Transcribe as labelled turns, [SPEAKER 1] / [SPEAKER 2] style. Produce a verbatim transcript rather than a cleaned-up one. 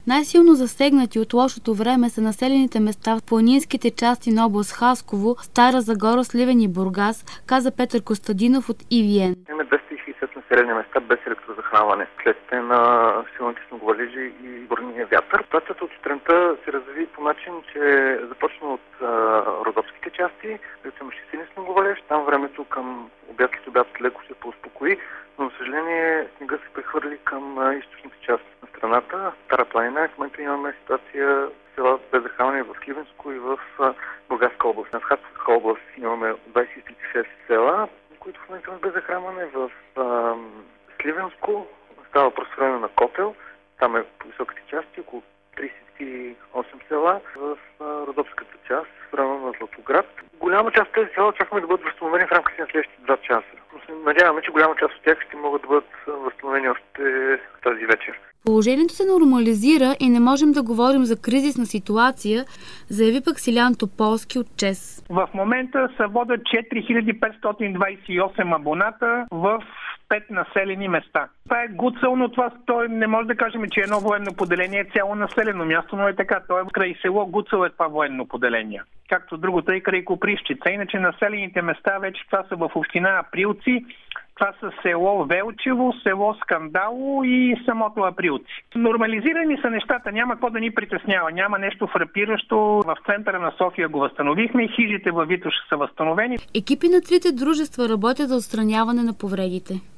[SPEAKER 1] Най-силно засегнати от лошото време са населените места в планинските части на област Хасково, Стара Загора, Сливен и Бургас, каза Петър Костадинов от И Ви Ен.
[SPEAKER 2] Имаме двеста и шейсет населени места без електрозахранване, вследствие на силните снеговалежи и бурния вятър. Ситуацията от сутринта се разви по начин, че започна от а, родопските части, където имаше силен снеговалеж. Там времето към обяд след обяд леко се поуспокои, но, за съжаление, снега се прехвърли към а, източната част на страната, Стара планина. В момента имаме ситуация в села без захранване в Сливенско и в а, Бургаска област. В Хасковска област имаме двадесет и шест села, които в момента имат без захранване. В а, Сливенско става въпрос на Котел, там е по високите части, около тридесет и осем села. В а, Родопската част, в района на Златоград. Голяма част от тези села очакваме да бъдат възстановени в рамките на следващите два часа. Но се надяваме, че голяма част от тях ще могат да бъдат възстановени още тази вечер.
[SPEAKER 1] Положението се нормализира и не можем да говорим за кризисна ситуация, заяви пък Силян Тополски от ЧЕЗ.
[SPEAKER 3] В момента се водят четири хиляди петстотин двадесет и осем абоната в пет населени места. Това е Гуцел, но това той не може да кажем, че едно военно поделение е цяло населено място, но е така. Той е край село Гуцел е това военно поделение. Както другото е край Копривщица. Иначе населените места вече това са в община Априлци. Това са село Велчево, село Скандало и самото Априлци. Нормализирани са нещата, няма какво да ни притеснява, няма нещо фрапиращо. В центъра на София го възстановихме, хижите във Витоша са възстановени.
[SPEAKER 1] Екипи на трите дружества работят за отстраняване на повредите.